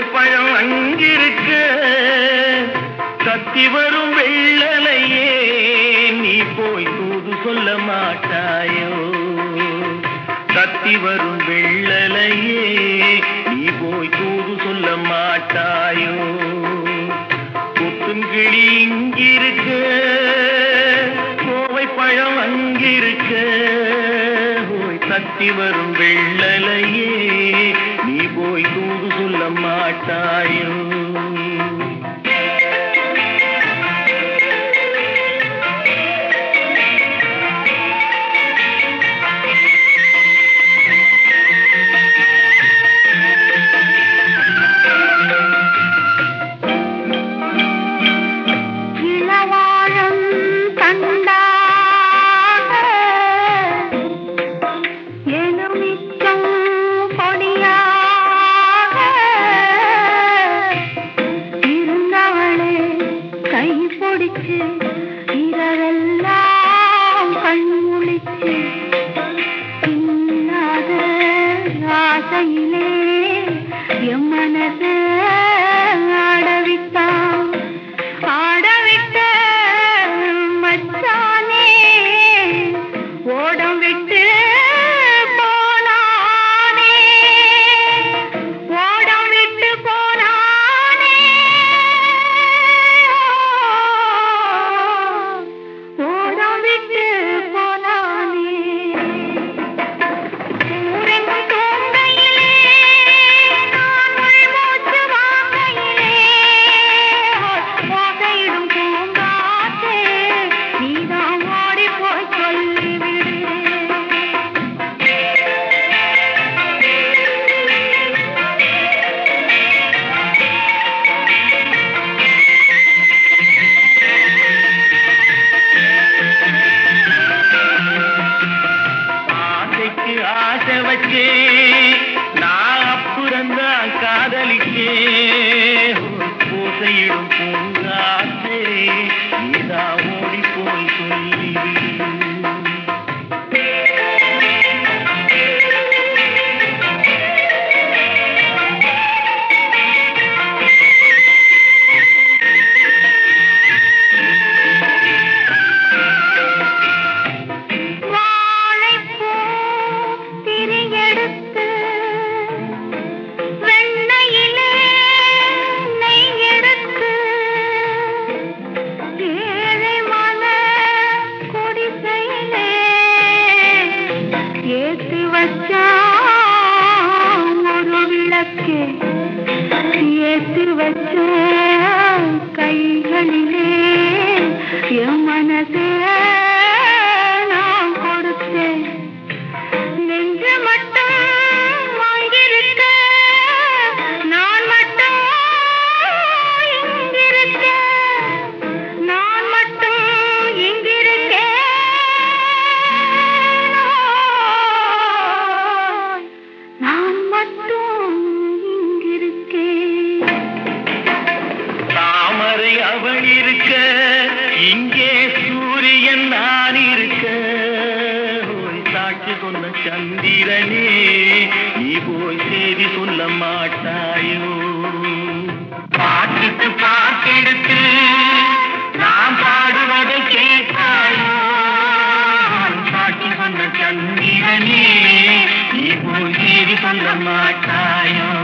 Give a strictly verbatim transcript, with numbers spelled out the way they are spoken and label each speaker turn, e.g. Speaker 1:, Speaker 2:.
Speaker 1: பழம் அங்கிருக்க கத்தி வரும் வெள்ளலையே நீ போய் தூது சொல்ல மாட்டாயோ? கத்தி வரும் வெள்ளலையே நீ போய் தூது சொல்ல மாட்டாயோ? கொத்துங்கிளி இங்கிருக்க கோவை பழம் அங்கிருக்க போய் கத்தி வரும் வெள்ளலையே நீ போய் தூது சொல்ல மாட்டாயோ? இரவெல்லாம் கண்முழிச்சு இல்லாத ஆசையிலே என் மனதை ஆடவிட்டான். ஆடவிட்ட மச்சானே ஓடம் விட்டு போனானே, ஓடம் விட்டு போனானே, ஓடம் விட்டு போனானே. ஊரெங்கும் தூங்கையிலே நான் உள்மூச்சு வாங்கையிலே ஓசையிடும் பூங்காற்றே நீதான் ஓடி போய் சொல்லிவிடு. ஆசைக்கு ஆசை வச்சே நான் அப்புறந்தான் காதலிக்கே பூசையிடும் பூங்காற்றே நீதான் ஓடி போய் சொல்லிவிடு. வாழைப்பூ திரியெடுத்து வெண்ணையிலே நெய் எடுத்து ஏழை மன குடிசையிலே ஏத்து வச்சான் ஒரு விளக்கே, ஏத்து வச்ச கைகளிலே என் மனசே நான் கொடுத்தேன். நெஞ்சு மட்டும் வாங்கியிருக்க நான் மட்டும் இங்கிருக்க, நான் மட்டும் இங்கிருக்கேன். நான் மட்டும் இங்கிருக்கேன். தாமரை அவள் இருக்க இங்கே சூரியன் நான் இருக்க போய் சாட்சி சொன்ன சந்திரனே நீ போய் செய்தி சொல்ல மாட்டாயோ? பாட்டுக்கு பாட்டெடுத்து நாம் பாடுவதை கேட்டாயோ? சாட்சி சொன்ன சந்திரனே நீ போய் செய்தி சொல்ல மாட்டாயோ?